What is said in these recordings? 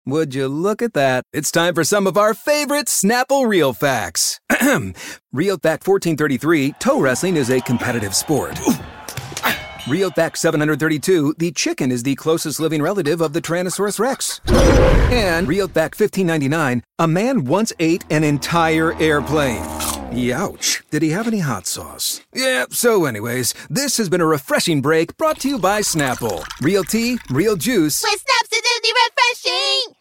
Would you look at that? It's time for some of our favorite Snapple Real Facts. Real Fact 1433, toe wrestling is a competitive sport. Real Fact 732, the chicken is the closest living relative of the Tyrannosaurus Rex. And Real Fact 1599, a man once ate an entire airplane. Youch. Did he have any hot sauce? Yeah, so anyways, this has been a refreshing break brought to you by Snapple. Real tea, real juice. With Snap's refreshing!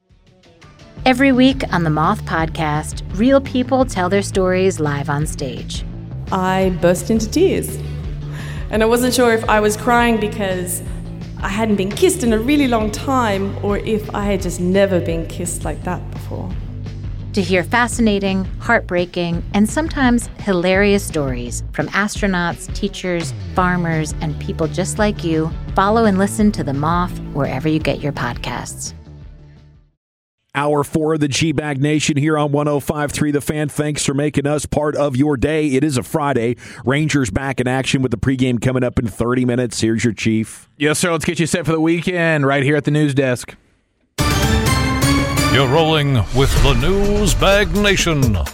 Every week on the Moth Podcast, real people tell their stories live on stage. I burst into tears. And I wasn't sure if I was crying because I hadn't been kissed in a really long time or if I had just never been kissed like that before. To hear fascinating, heartbreaking, and sometimes hilarious stories from astronauts, teachers, farmers, and people just like you, follow and listen to The Moth wherever you get your podcasts. Hour 4 of the G-Bag Nation here on 105.3 The Fan. Thanks for making us part of your day. It is a Friday. Rangers back in action with the pregame coming up in 30 minutes. Here's your chief. Yes, sir. Let's get you set for the weekend right here at the news desk. You're rolling with the News Bag Nation on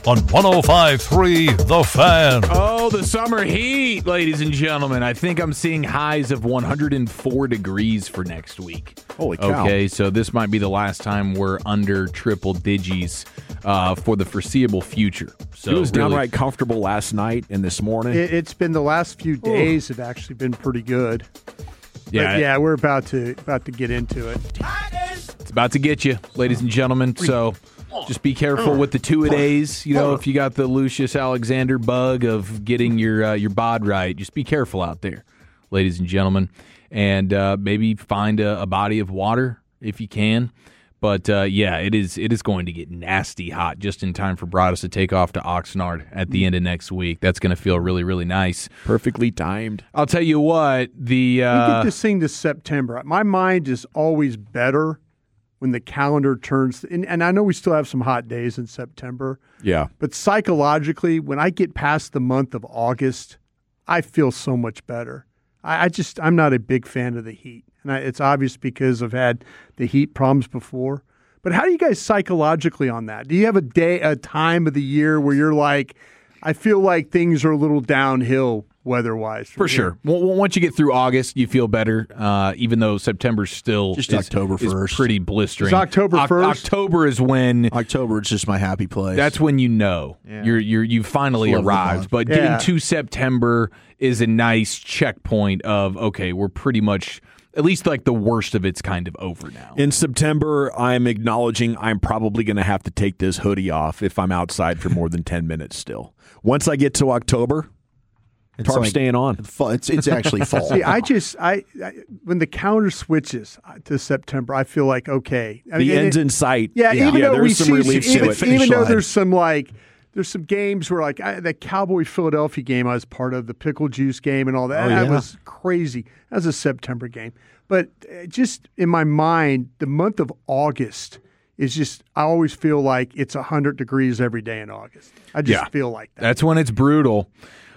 105.3 The Fan. Oh, the summer heat, ladies and gentlemen. I think I'm seeing highs of 104 degrees for next week. Holy cow. Okay, so this might be the last time we're under triple digits for the foreseeable future. So it was really downright comfortable last night and this morning. It's been the last few days have actually been pretty good. Yeah, but yeah, we're about to get into it. It's about to get you, ladies and gentlemen. So just be careful with the two-a-days. You know, if you got the Lucius Alexander bug of getting your bod right, just be careful out there, ladies and gentlemen. And maybe find a body of water if you can. But, yeah, it is going to get nasty hot just in time for Broadus to take off to Oxnard at the end of next week. That's going to feel really, really nice. Perfectly timed. I'll tell you what, we get this thing to September. My mind is always better when the calendar turns. And I know we still have some hot days in September. Yeah. But psychologically, when I get past the month of August, I feel so much better. I'm not a big fan of the heat. And it's obvious because I've had the heat problems before. But how do you guys psychologically on that? Do you have a time of the year where you're like, I feel like things are a little downhill weather-wise? For sure. Well, once you get through August, you feel better, even though September still just October 1st. Is pretty blistering. It's October 1st? October is when... October is just my happy place. That's when you know. Yeah. You've finally arrived. But getting to September is a nice checkpoint of, okay, we're pretty much... at least like the worst of it's kind of over now. In September, I'm acknowledging I'm probably going to have to take this hoodie off if I'm outside for more than 10 minutes still. Once I get to October, tarp staying on. It's actually fall. See, I when the calendar switches to September, I feel like, okay. The end's in sight. Yeah, even though there's some relief to it. Even though there's some games where like that Cowboy-Philadelphia game I was part of, the pickle juice game and all that. That was crazy. That was a September game. But just in my mind, the month of August is just, I always feel like it's 100 degrees every day in August. I just feel like that. That's when it's brutal.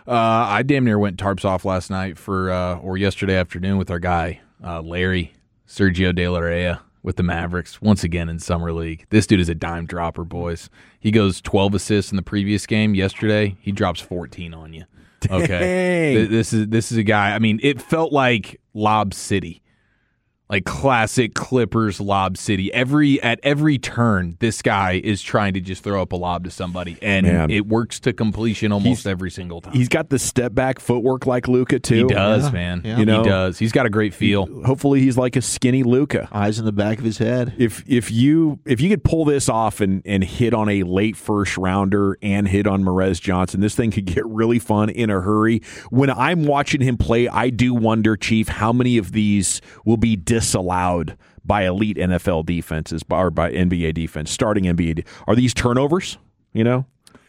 I damn near went tarps off last night or yesterday afternoon with our guy, Larry, Sergio De La Rey. With the Mavericks, once again in Summer League. This dude is a dime dropper, boys. He goes 12 assists in the previous game. Yesterday, he drops 14 on you. Okay. This is a guy, I mean, it felt like Lob City. Like classic Clippers Lob City. At every turn, this guy is trying to just throw up a lob to somebody, and it works to completion almost every single time. He's got the step back footwork like Luka too. He does, man. Yeah. You know, he does. He's got a great feel. Hopefully, he's like a skinny Luka. Eyes in the back of his head. If you could pull this off and hit on a late first rounder and hit on Merez Johnson, this thing could get really fun in a hurry. When I'm watching him play, I do wonder, Chief, how many of these will be disallowed by elite NFL defenses or by NBA defense, starting NBA. Are these turnovers, you know?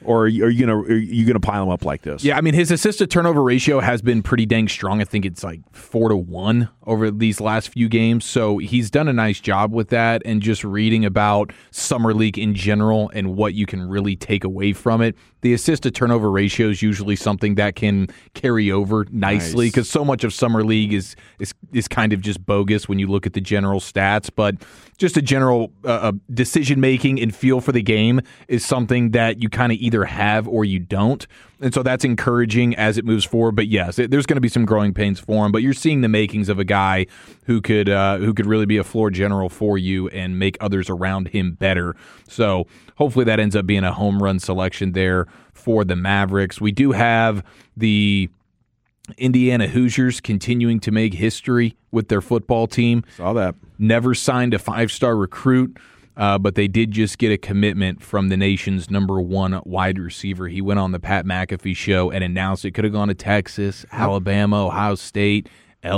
or are you gonna pile him up like this? Yeah, I mean, his assist to turnover ratio has been pretty dang strong. I think it's like 4-1 over these last few games. So he's done a nice job with that. And just reading about Summer League in general and what you can really take away from it, the assist to turnover ratio is usually something that can carry over nicely because so much of Summer League is kind of just bogus when you look at the general stats. But just a general decision making and feel for the game is something that you kind of either have or you don't. And so that's encouraging as it moves forward. But yes, there's going to be some growing pains for him. But you're seeing the makings of a guy who could really be a floor general for you and make others around him better. So hopefully that ends up being a home run selection there for the Mavericks. We do have the Indiana Hoosiers continuing to make history with their football team. Saw that. Never signed a 5-star recruit. But they did just get a commitment from the nation's number 1 wide receiver. He went on the Pat McAfee show and announced it could have gone to Texas, Alabama, Ohio State,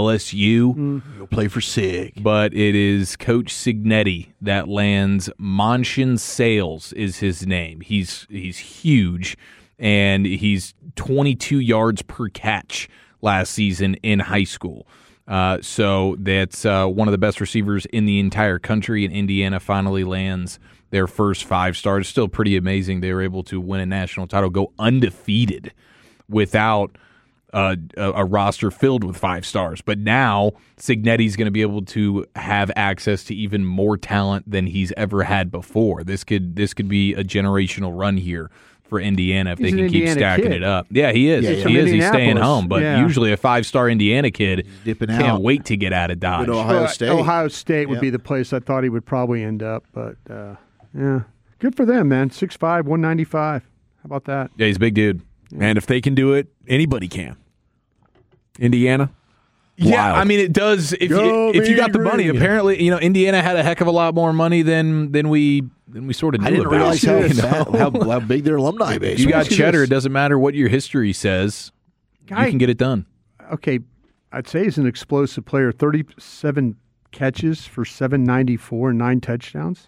LSU. He'll play for SIG. But it is Coach Cignetti that lands. Monshin Sales is his name. He's huge, and he's 22 yards per catch last season in high school. So that's one of the best receivers in the entire country, and Indiana finally lands their first 5-star. It's still pretty amazing they were able to win a national title, go undefeated without a roster filled with 5 stars. But now Cignetti's going to be able to have access to even more talent than he's ever had before. This could be a generational run here for Indiana if they can keep stacking it up. Yeah, he is. He is. He's staying home. But usually a 5-star Indiana kid can't wait to get out of Dodge. Ohio State would be the place I thought he would probably end up. But, yeah, good for them, man. 6'5", 195. How about that? Yeah, he's a big dude. And if they can do it, anybody can. Indiana? Yeah, Wild. I mean, it does. If you got the money, apparently, Indiana had a heck of a lot more money than we sort of knew. I didn't about. realize how big their alumni base. You got cheddar. It doesn't matter what your history says. You can get it done. Okay, I'd say he's an explosive player. 37 catches for 794 and 9 touchdowns.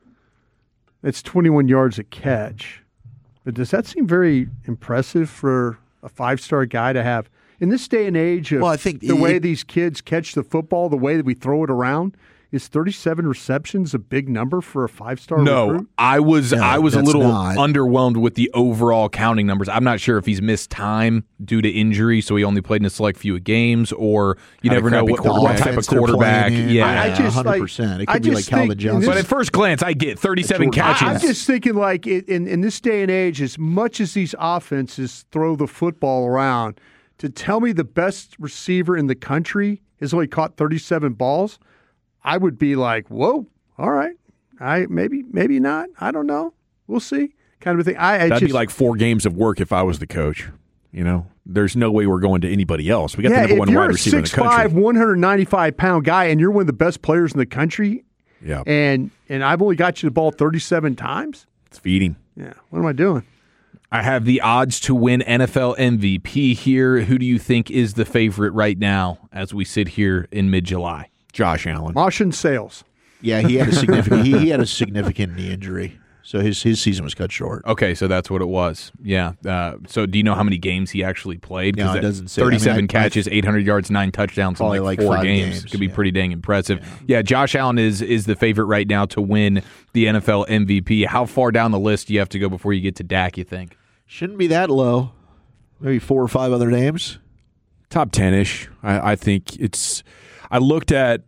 That's 21 yards a catch. But does that seem very impressive for a 5-star guy to have? In this day and age of I think the way these kids catch the football, the way that we throw it around, is 37 receptions a big number for a 5-star recruit? I was a little underwhelmed with the overall counting numbers. I'm not sure if he's missed time due to injury, so he only played in a select few games, or you never know what type of quarterback. I just 100%. It could be like Calvin Johnson. But at first glance, I get 37 catches. I'm just thinking, like, in this day and age, as much as these offenses throw the football around, to tell me the best receiver in the country has only caught 37 balls, I would be like, whoa, all right. Maybe not. I don't know. We'll see. Kind of a thing. That'd be like 4 games of work if I was the coach. There's no way we're going to anybody else. We got the number 1 wide receiver in the country. If you're a 6'5", 195-pound guy and you're one of the best players in the country, and I've only got you the ball 37 times? It's feeding. Yeah. What am I doing? I have the odds to win NFL MVP here. Who do you think is the favorite right now as we sit here in mid-July? Josh Allen. Monshin Sales. Yeah, he had a significant he had a significant knee injury, so his season was cut short. Okay, so that's what it was. Yeah. So do you know how many games he actually played? No, it doesn't say. 37 catches, 800 yards, 9 touchdowns in like 4 games. Could be pretty dang impressive. Yeah, Josh Allen is the favorite right now to win the NFL MVP. How far down the list do you have to go before you get to Dak, you think? Shouldn't be that low. Maybe 4 or 5 other names. Top 10-ish. I think it's. I looked at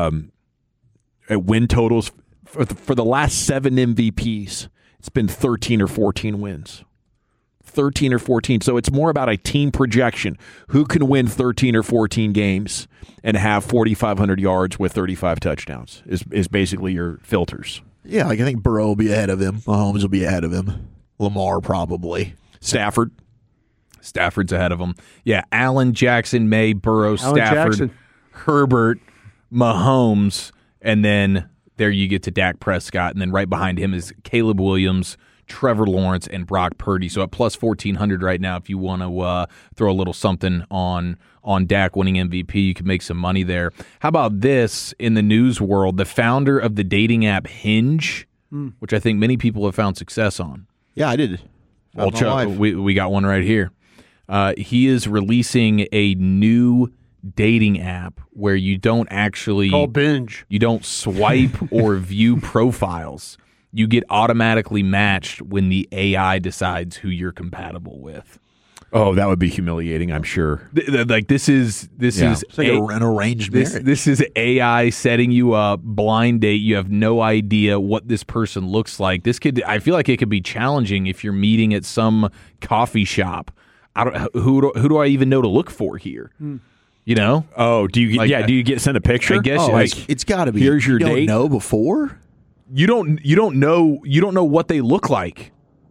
win totals for the last 7 MVPs. It's been 13 or 14 wins. 13 or 14. So it's more about a team projection. Who can win 13 or 14 games and have 4,500 yards with 35 touchdowns is basically your filters. Yeah, I think Burrow will be ahead of him. Mahomes will be ahead of him. Lamar probably. Stafford's ahead of him. Yeah, Allen, Jackson, May, Burrow, Stafford, Herbert, Mahomes, and then there you get to Dak Prescott, and then right behind him is Caleb Williams, Trevor Lawrence, and Brock Purdy. So at plus 1,400 right now, if you want to throw a little something on Dak winning MVP, you can make some money there. How about this in the news world? The founder of the dating app Hinge, which I think many people have found success on. Yeah, I did. Well, Not my wife. we got one right here. He is releasing a new dating app where you don't actually Called Binge. You don't swipe or view profiles. You get automatically matched when the AI decides who you're compatible with. Oh, that would be humiliating, I'm sure. Like this is It's like an arranged marriage. This is AI setting you up, blind date. You have no idea what this person looks like. I feel like it could be challenging if you're meeting at some coffee shop. Who do I even know to look for here? You know? Oh, do you get sent a picture? I guess It's got to be. Here's your you date. Don't know before. you don't know what they look like.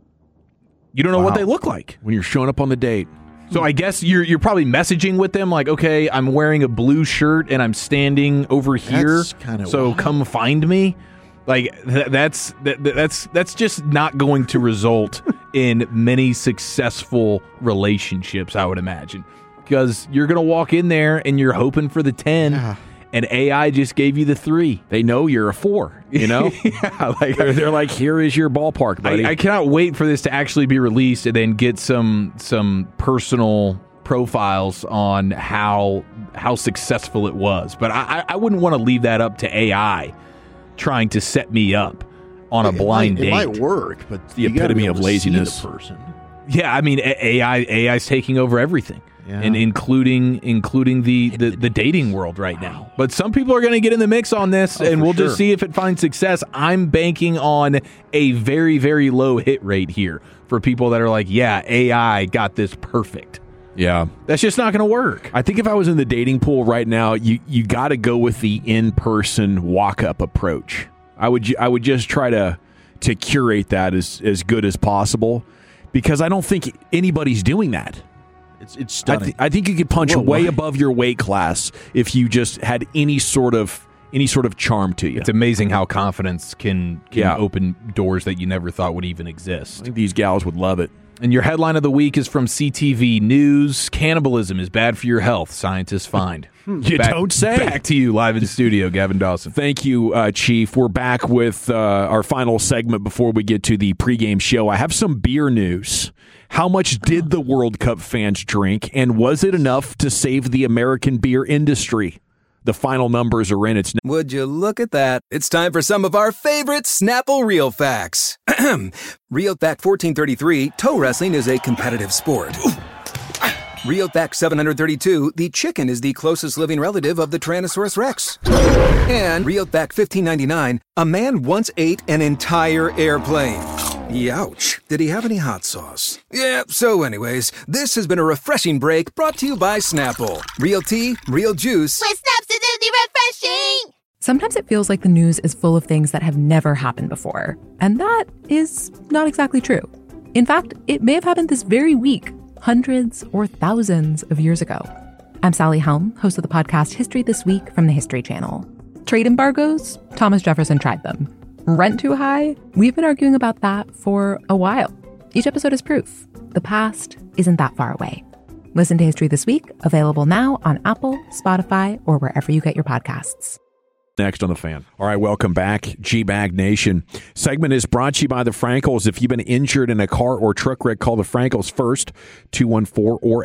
You don't know what they look like When you're showing up on the date. So I guess you're probably messaging with them like, okay, I'm wearing a blue shirt and I'm standing over here, That's kinda so wild. come find me. Like that's just not going to result in many successful relationships, I would imagine, because you're gonna walk in there and you're hoping for the 10. And AI just gave you the 3. They know you're a 4, you know? Yeah, like They're like, here is your ballpark, buddy. I cannot wait for this to actually be released and then get some personal profiles on how successful it was. But I wouldn't want to leave that up to AI trying to set me up on a blind date. It might work, but the you gotta epitome be of able to see laziness. the person. Yeah, I mean AI's taking over everything. Yeah. And including the dating world right now. But some people are going to get in the mix on this, and we'll just see if it finds success. I'm banking on a very, very low hit rate here for people that are like, yeah, AI got this perfect. Yeah. That's just not going to work. I think if I was in the dating pool right now, you got to go with the in-person walk-up approach. I would just try to curate that as good as possible, because I don't think anybody's doing that. It's stunning. I think you could punch way above your weight class if you just had any sort of charm to you. It's amazing how confidence can open doors that you never thought would even exist. I think these gals would love it. And your headline of the week is from CTV News. Cannibalism is bad for your health, scientists find. You don't say. Back to you live in the studio, Gavin Dawson. Thank you, Chief. We're back with our final segment before we get to the pregame show. I have some beer news. How much did the World Cup fans drink, and was it enough to save the American beer industry? The final numbers are in. It's Would you look at that? It's time for some of our favorite Snapple Real Facts. Real Fact 1433, toe wrestling is a competitive sport. Real Fact 732, the chicken is the closest living relative of the Tyrannosaurus Rex. And Real Fact 1599, a man once ate an entire airplane. Youch. Did he have any hot sauce? Yeah, so anyways, this has been a refreshing break brought to you by Snapple. Real tea, real juice. With Snaps, it's refreshing. Sometimes it feels like the news is full of things that have never happened before. And that is not exactly true. In fact, it may have happened this very week, hundreds or thousands of years ago. I'm Sally Helm, host of the podcast History This Week from the History Channel. Trade embargoes? Thomas Jefferson tried them. Rent too high? We've been arguing about that for a while. Each episode is proof. The past isn't that far away. Listen to History This Week, available now on Apple, Spotify, or wherever you get your podcasts. next on The Fan. All right, welcome back, G-Bag Nation. Segment is brought to you by the Frankels. If you've been injured in a car or truck wreck, call the Frankels first, 214 or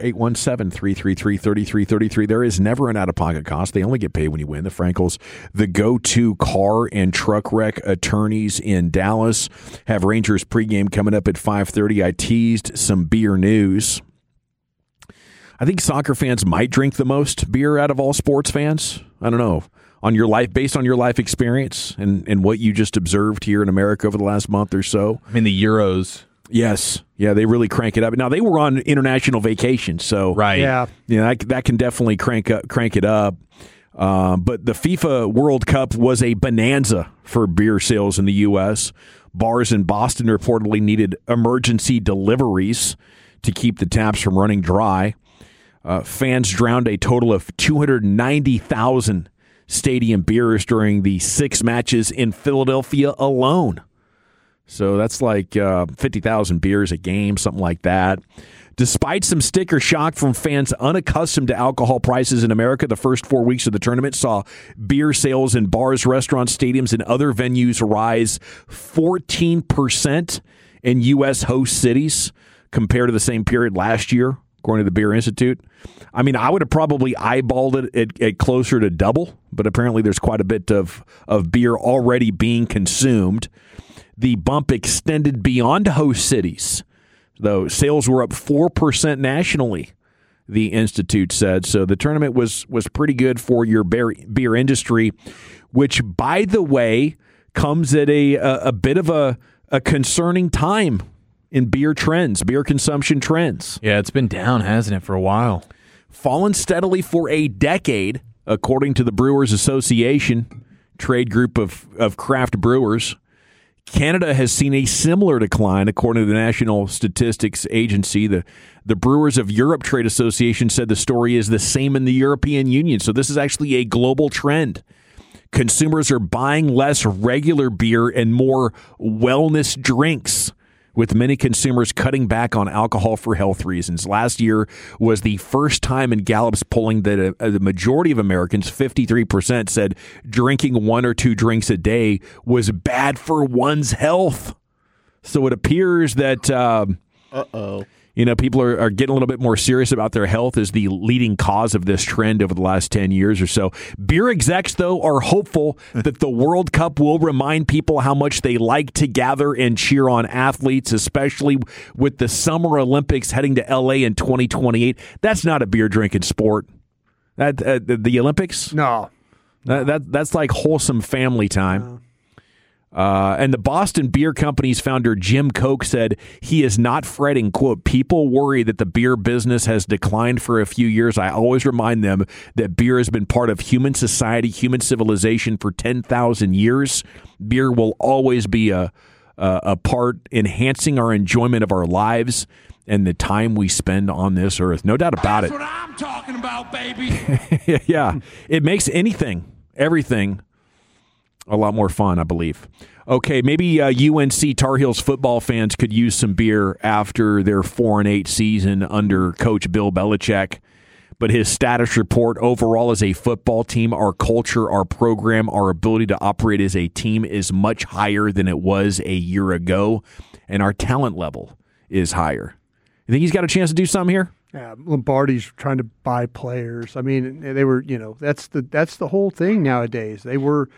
817-333-3333. There is never an out-of-pocket cost. They only get paid when you win. The Frankels, the go-to car and truck wreck attorneys in Dallas, have Rangers pregame coming up at 5:30. I teased some beer news. I think soccer fans might drink the most beer out of all sports fans. I don't know. On your life, based on your life experience and what you just observed here in America over the last month or so. I mean, the Euros. Yes. Yeah, they really crank it up. Now, they were on international vacation, so right. Yeah. That can definitely crank it up. But the FIFA World Cup was a bonanza for beer sales in the U.S. Bars in Boston reportedly needed emergency deliveries to keep the taps from running dry. Fans drowned a total of 290,000 stadium beers during the 6 matches in Philadelphia alone. So that's like 50,000 beers a game, something like that. Despite some sticker shock from fans unaccustomed to alcohol prices in America, the first 4 weeks of the tournament saw beer sales in bars, restaurants, stadiums, and other venues rise 14% in U.S. host cities compared to the same period last year, according to the Beer Institute. I mean, I would have probably eyeballed it at closer to double, but apparently there's quite a bit of beer already being consumed. The bump extended beyond host cities, though sales were up 4% nationally, the Institute said. So the tournament was pretty good for your beer industry, which, by the way, comes at a bit of a concerning time in beer trends, beer consumption trends. Yeah, it's been down, hasn't it, for a while? Fallen steadily for a decade, according to the Brewers Association, trade group of craft brewers. Canada has seen a similar decline, according to the National Statistics Agency. The Brewers of Europe Trade Association said the story is the same in the European Union. So this is actually a global trend. Consumers are buying less regular beer and more wellness drinks, with many consumers cutting back on alcohol for health reasons. Last year was the first time in Gallup's polling that the majority of Americans, 53%, said drinking 1 or 2 drinks a day was bad for one's health. So it appears that people are getting a little bit more serious about their health as the leading cause of this trend over the last 10 years or so. Beer execs, though, are hopeful that the World Cup will remind people how much they like to gather and cheer on athletes, especially with the Summer Olympics heading to L.A. in 2028. That's not a beer-drinking sport. The Olympics? No. That's like wholesome family time. No. And the Boston Beer Company's founder, Jim Koch, said he is not fretting, quote, "People worry that the beer business has declined for a few years. I always remind them that beer has been part of human society, human civilization for 10,000 years. Beer will always be a part enhancing our enjoyment of our lives and the time we spend on this earth." No doubt about it. That's what I'm talking about, baby. Yeah. It makes everything a lot more fun, I believe. Okay, maybe UNC Tar Heels football fans could use some beer after their 4-8 season under Coach Bill Belichick. But his status report overall as a football team, our culture, our program, our ability to operate as a team is much higher than it was a year ago, and our talent level is higher. You think he's got a chance to do something here? Yeah, Lombardi's trying to buy players. I mean, they were, that's the whole thing nowadays. They were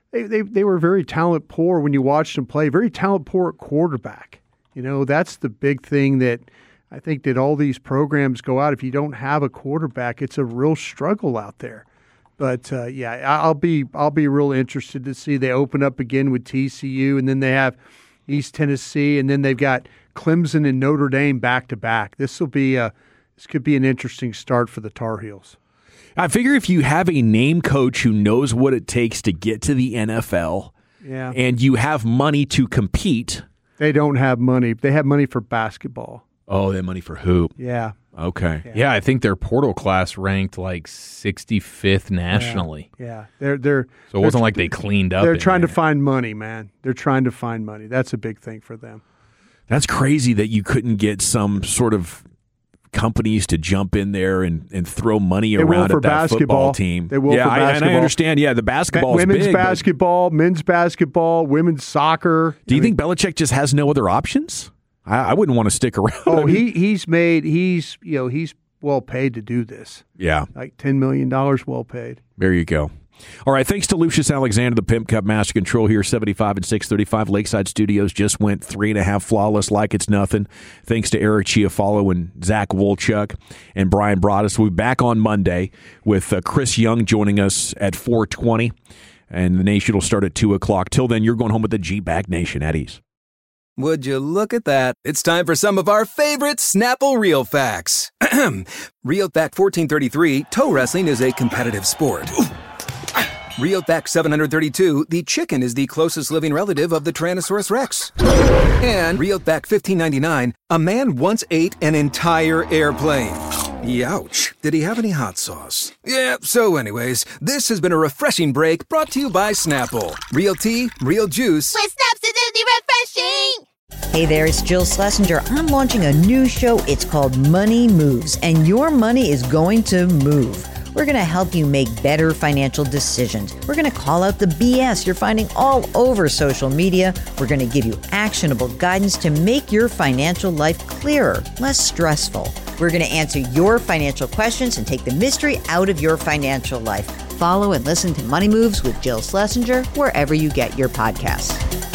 very talent poor when you watched them play, very talent poor at quarterback. That's the big thing that I think that all these programs go out. If you don't have a quarterback, it's a real struggle out there. But I'll be real interested to see. They open up again with TCU, and then they have East Tennessee, and then they've got Clemson and Notre Dame back to back. This could be an interesting start for the Tar Heels. I figure if you have a name coach who knows what it takes to get to the NFL, and you have money to compete. They don't have money. They have money for basketball. Oh, they have money for hoop. Yeah. Okay. Yeah, I think their portal class ranked like 65th nationally. Yeah. So it wasn't like they cleaned up. They're trying to find money, man. They're trying to find money. That's a big thing for them. That's crazy that you couldn't get some sort of companies to jump in there and throw money around at that football team. They will for basketball. And I understand, the basketball is women's big. Basketball, men's basketball, women's soccer. Do you think Belichick just has no other options? I wouldn't want to stick around. Oh, he's well paid to do this. Yeah. Like $10 million well paid. There you go. All right, thanks to Lucius Alexander, the Pimp Cup Master Control here, 75 and 635. Lakeside Studios just went 3.5 flawless like it's nothing. Thanks to Eric Chiafalo and Zach Wolchuk and Brian Broaddus. We'll be back on Monday with Chris Young joining us at 4:20, and the Nation will start at 2 o'clock. Till then, you're going home with the G-Bag Nation at ease. Would you look at that? It's time for some of our favorite Snapple Real Facts. Real Fact 1433, toe wrestling is a competitive sport. Real Fact 732, the chicken is the closest living relative of the Tyrannosaurus Rex. And Real Fact 1599, a man once ate an entire airplane. Youch. Did he have any hot sauce? Yeah, so anyways, this has been a refreshing break brought to you by Snapple. Real tea, real juice. With Snaps Acidity Refreshing! Hey there, it's Jill Schlesinger. I'm launching a new show. It's called Money Moves, and your money is going to move. We're We're going to help you make better financial decisions. We're going to call out the BS you're finding all over social media. We're going to give you actionable guidance to make your financial life clearer, less stressful. We're going to answer your financial questions and take the mystery out of your financial life. Follow and listen to Money Moves with Jill Schlesinger wherever you get your podcasts.